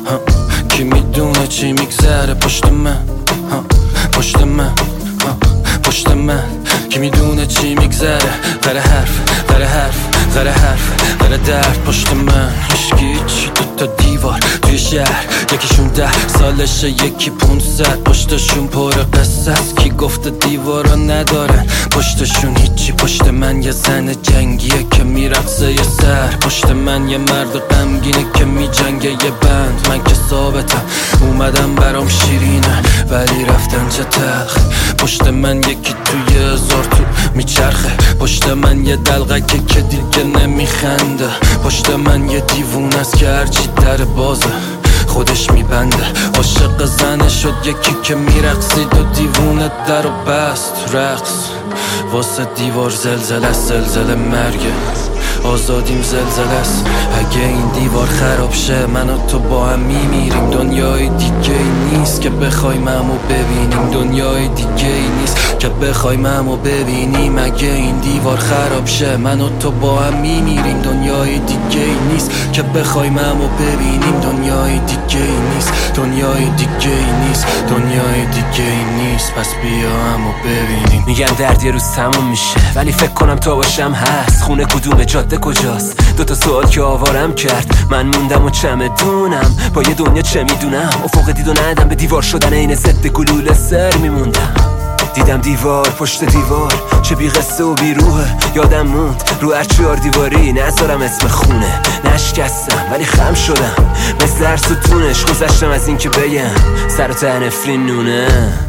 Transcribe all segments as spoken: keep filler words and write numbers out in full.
ها. کی میدونه چی میگذره پشت من، ها. پشت من، ها. پشت من. کی میدونه چی میگذره، غیر حرف غیر حرف غیر حرف غیر درد پشت من. هیچکی چی دو تا دیوار توی شهر، یکیشون ده سالشه یکی پونصد، پشتشون پر قصه است. کی گفته دیوارا ندارن پشتشون هیچی؟ پشت من یه زن جنگیه که میرقصه یه سر، پشت من یه مرد غمگینه که میجنگه یه بند. من که ثابتم اومدم برام شیرینه ولی رفتن چه تلخ. پشت من یکی توی هزار تو میچرخه، پشت من یه دلغکه که دیگه نمیخنده، پشت من یه دیوونه است که هرچی در بازه خودش میبنده. عاشق زنه شد یکی که میرقصید و دیوونه در و بست. رقص واسه دیوار زلزله است، زلزله مرگه. آزادیم زلزله است. اگه این دیوار خراب شه من و تو با هم میمیریم. دنیای دیگه ای نیست که بخوایم همو ببینیم، دنیای دیگه ای نیست که بخوایم همو ببینیم. اگه این دیوار خراب شه من و تو با هم میمیریم. دنیای دیگه ای نیست که بخوایم همو ببینیم، دنیای دیگه ای نیست، دنیای دیگه ای نیست، دنیای دیگه ای نیست. پس بیا همو ببینیم. میگن درد یه روز تموم میشه ولی فکر کنم تا باشم هست. خونه کدوم جاده کجاست؟ دوتا سوال که آوارم کرد. من موندم و چمدونم با یه دنیا چه میدونم. افق دید و ندم به دیوار شدن این ضد گلوله سر میموندم. دیدم دیوار پشت دیوار چه بی قصه و بی روحه. یادم موند رو هر چهار دیواری نذارم اسم خونه. نشکستم ولی خم شدم مثل هر ستونش. گذشتم از این که بگم سر و ته نفرین نونه.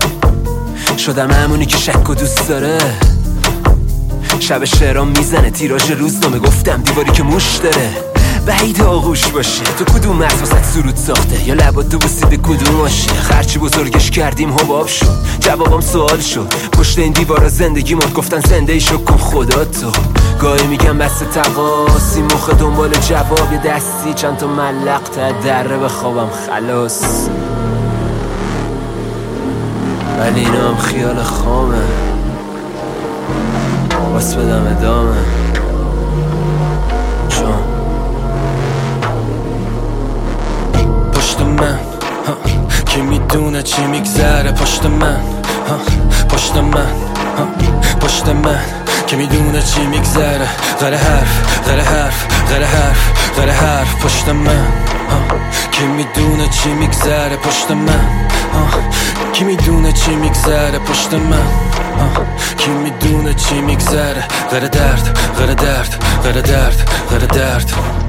شدم همونی که شک و دوست داره. شب شعرام میزنه تیراژ روزنامه. گفتم دیواری که موش داره بعید آغوش باشه. تو کدوم مرز واسه سرود ساخته یا لبات تو بوسیده کدوم باشه؟ خرچی بزرگش کردیم حباب شد. جوابم سوال شد پشت این دیوارا زندگی مد. گفتن زنده ای شو کن خدا تو. گاهی میگم بس تقاسی مخ دنبال جواب یه دستی چند تا ملق تا دره بخوابم خلاص. ولی اینا هم خیال خامه باس بدم ادامه چون پشت من، ها. کی میدونه چی میگذره پشت من، ها. پشت من، ها. پشت من. کی میدونه چی میگذره، غیر حرف غیر حرف غیر حرف غیر حرف پشت من، ها. کی میدونه چی میگذره پشت من، ها. کی میدونه چی میگذره پشت من، ها. کی میدونه چی میگذره، غیر درد غیر درد غیر درد غیر درد